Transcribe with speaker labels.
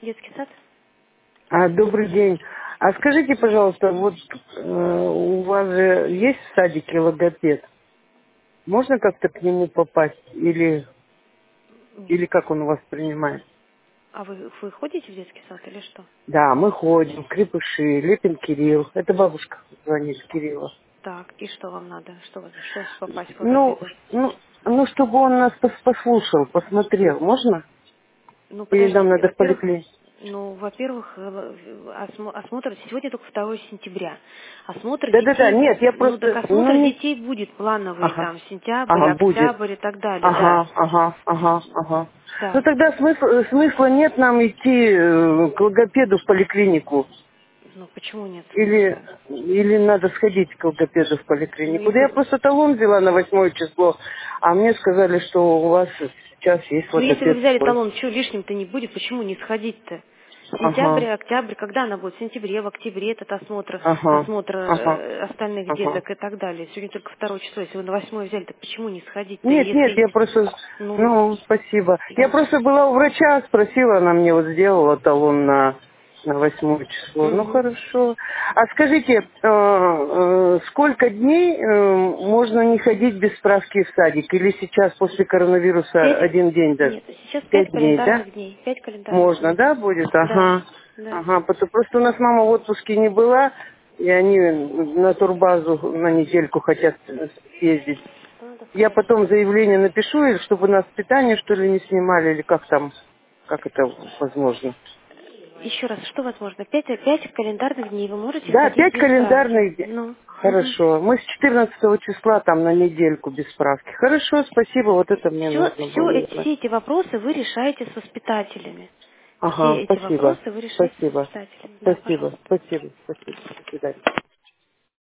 Speaker 1: Детский сад?
Speaker 2: Добрый день. А скажите, пожалуйста, вот у вас же есть в садике логопед? Можно как-то к нему попасть? Или как он у вас принимает?
Speaker 1: А вы ходите в детский сад или что?
Speaker 2: Да, мы ходим, Крепыши, Лепин Кирилл. Это бабушка звонит Кирилла.
Speaker 1: Так, и что вам надо? Что попасть к
Speaker 2: Ну,
Speaker 1: логопеду?
Speaker 2: ну, ну, чтобы он нас послушал, посмотрел, можно?
Speaker 1: Ну,
Speaker 2: Или нам
Speaker 1: подождите,
Speaker 2: надо в
Speaker 1: во-первых,
Speaker 2: поликлинику?
Speaker 1: осмотр сегодня только 2 сентября. Осмотр
Speaker 2: Да-да-да,
Speaker 1: детей,
Speaker 2: нет, я
Speaker 1: ну так
Speaker 2: просто, ну
Speaker 1: осмотр
Speaker 2: не...
Speaker 1: детей будет плановый,
Speaker 2: Ага,
Speaker 1: там, сентябрь,
Speaker 2: ага, будет.
Speaker 1: октябрь и так далее, да.
Speaker 2: Ага. Ну
Speaker 1: Да.
Speaker 2: тогда смысла нет нам идти к логопеду в поликлинику.
Speaker 1: Ну, почему нет
Speaker 2: Или,
Speaker 1: смысла?
Speaker 2: или надо сходить к логопеду в
Speaker 1: Ну,
Speaker 2: поликлинику. Да я
Speaker 1: если...
Speaker 2: просто талон взяла на 8 число, а мне сказали, что у вас сейчас есть
Speaker 1: Ну, если вы
Speaker 2: логопед
Speaker 1: взяли
Speaker 2: свой.
Speaker 1: талон, что лишним-то не будет, почему не сходить-то? Сентябрь,
Speaker 2: Ага,
Speaker 1: октябрь, когда она будет? В сентябре, в октябре этот осмотр,
Speaker 2: ага,
Speaker 1: осмотр
Speaker 2: ага,
Speaker 1: остальных
Speaker 2: ага.
Speaker 1: деток и так далее. Сегодня только 2 число, если вы на 8 взяли, так почему не сходить-то?
Speaker 2: Нет,
Speaker 1: Если,
Speaker 2: я просто,
Speaker 1: ну,
Speaker 2: ну, спасибо. Я
Speaker 1: ну,
Speaker 2: просто была у врача, спросила, она мне вот сделала талон на 8 число. Ну,
Speaker 1: мгм.
Speaker 2: хорошо. А скажите, сколько дней можно не ходить без справки в садик? Или сейчас после коронавируса
Speaker 1: 5,
Speaker 2: 1 день даже?
Speaker 1: нет, сейчас 5
Speaker 2: 5 дней, да?
Speaker 1: календарных дней, 5 календарных
Speaker 2: Можно,
Speaker 1: дней.
Speaker 2: да, будет?
Speaker 1: Да,
Speaker 2: Ага.
Speaker 1: да.
Speaker 2: Ага, просто у нас мама в отпуске не была, и они на турбазу на недельку хотят съездить.
Speaker 1: Надо
Speaker 2: Я
Speaker 1: сказать.
Speaker 2: потом заявление напишу, или чтобы нас питание, что ли, не снимали, или как там, как это возможно.
Speaker 1: Еще раз, что возможно? 5 календарных дней вы можете
Speaker 2: Да,
Speaker 1: ходить
Speaker 2: 5
Speaker 1: без справки.
Speaker 2: календарных дней.
Speaker 1: Ну, мгм.
Speaker 2: Хорошо. Мы с 14 числа там на недельку без справки. Хорошо, спасибо, вот это мне нужно было узнать.
Speaker 1: Все эти вопросы вы решаете с воспитателями. Все
Speaker 2: Ага,
Speaker 1: эти
Speaker 2: спасибо,
Speaker 1: вопросы вы решаете с
Speaker 2: спасибо,
Speaker 1: воспитателями. Да,
Speaker 2: спасибо,
Speaker 1: пожалуйста.
Speaker 2: спасибо, спасибо. До свидания.